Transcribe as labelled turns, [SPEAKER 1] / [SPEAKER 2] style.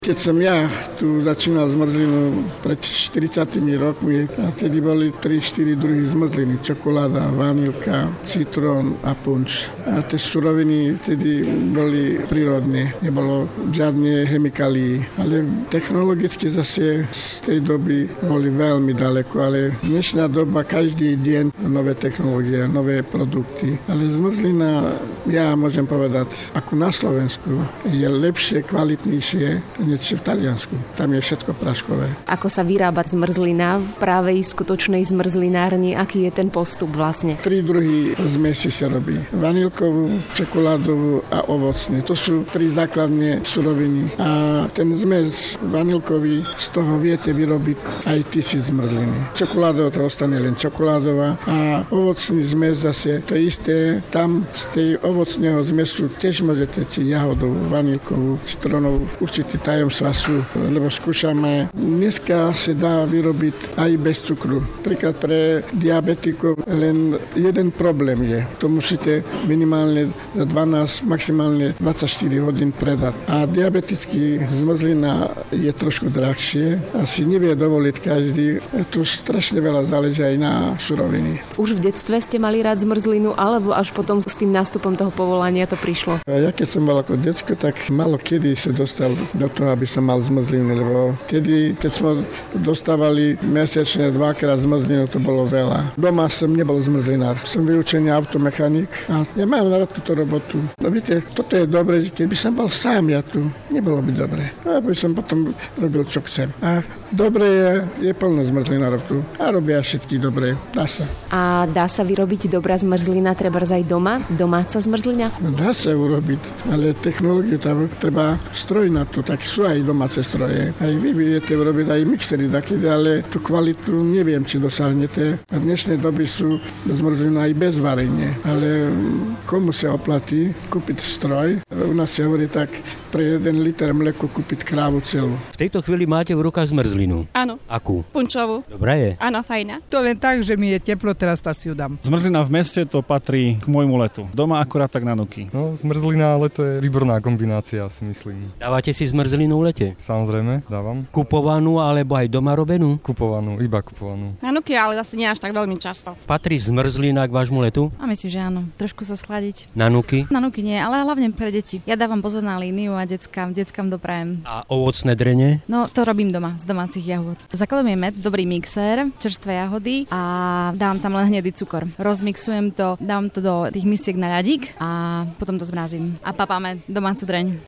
[SPEAKER 1] Keď som ja tu začínal zmrzlinu pred 40 rokmi, a tedy boli 3-4 druhy zmrzliny. Čokoláda, vanilka, citrón a punč. A tie suroviny tedy boli prírodné. Nebolo žiadne chemikálií. Ale technologicky zase z tej doby boli veľmi ďaleko. Ale dnešná doba, každý deň nové technológie, nové produkty. Ale zmrzlina, ja môžem povedať, ako na Slovensku, je lepšie, kvalitnejšie, než v Taliansku. Tam je všetko práškové.
[SPEAKER 2] Ako sa vyrába zmrzlina v právej skutočnej zmrzlinárni? Aký je ten postup vlastne?
[SPEAKER 1] 3 druhy zmesi sa robí. Vanilkovú, čokoládovú a ovocné. To sú 3 základné suroviny. A ten zmes vanilkový, z toho viete vyrobiť aj 1000 zmrzliny. Čokoládová to ostane len čokoládová a ovocný zmes zase to isté. Tam z tej ovocného zmesu tiež môžete jahodovú, vanilkovú, citrónovú, určitý tajomstvá sú, lebo skúšame. Dneska sa dá vyrobiť aj bez cukru. Príklad pre diabetikov len jeden problém je. To musíte minimálne za 12, maximálne 24 hodín predať. A diabetický zmrzlina je trošku drahšie. Asi nevie dovoliť každý. Tu strašne veľa záleží aj na suroviny.
[SPEAKER 2] Už v detstve ste mali rád zmrzlinu, alebo až potom s tým nástupom toho povolania to prišlo?
[SPEAKER 1] Ja keď som bol ako decko, tak málo kedy sa dostal do toho, aby som mal zmrzlinu, lebo tedy, keď sme dostávali mesačne 2-krát zmrzlinu, to bolo veľa. Doma som nebol zmrzlinár. Som vyučený automechanik a ja mám rád túto robotu. No viete, toto je dobre, že keby som bol sám ja tu, nebolo by dobre. Aby som potom robil, čo chcem. A dobre je plno zmrzlinárov tu. A robia všetky dobre. Dá sa.
[SPEAKER 2] A dá sa vyrobiť dobrá zmrzlina trebárs aj doma? Domáca zmrzlina?
[SPEAKER 1] Dá sa urobiť, ale technológiu tam treba stroj na to, tak sú aj domáce stroje. Aj vy viete urobiť aj mixery takedy, ale tú kvalitu neviem, či dosáhnete. A dnešnej doby sú zmrzlinu aj bez varenia. Ale komu sa oplatí kúpiť stroj? U nás sa hovorí tak, pre 1 liter mlieko kúpiť krávu celú.
[SPEAKER 3] V tejto chvíli máte v rukách zmrzlinu.
[SPEAKER 4] Áno.
[SPEAKER 3] Akú?
[SPEAKER 4] Punčovú.
[SPEAKER 3] Dobrá je?
[SPEAKER 4] Áno, fajná.
[SPEAKER 5] To len tak, že mi je teplo, teraz si ju dám.
[SPEAKER 6] Zmrzlina v meste to patrí k môjmu letu. Doma akurát tak na nuky.
[SPEAKER 7] No, zmrzlina a leto je výborná kombinácia, si myslím.
[SPEAKER 3] Dávate si zmrzlinu v lete?
[SPEAKER 7] Samozrejme, dávam.
[SPEAKER 3] Kupovanú alebo aj doma robenú?
[SPEAKER 7] Kupovanú, iba kupovanú.
[SPEAKER 4] Na nuky, ale zase nie až tak veľmi často.
[SPEAKER 3] Patrí zmrzlina k vášmu letu?
[SPEAKER 8] A myslím, že áno. Trošku sa schladiť.
[SPEAKER 3] Na nuky?
[SPEAKER 8] Na nuky nie, ale hlavne pre deti. Ja dávam pozor na líniu a deckám doprajem.
[SPEAKER 3] A ovocné drene?
[SPEAKER 8] No, to robím doma, z domácich jahôd. Zakladom je med, dobrý mixér, čerstvé jahody a dávam tam len hnedý cukor. Rozmixujem to, dám to do tých misiek na ľadík a potom to zmrazím. A papáme domácu dreň.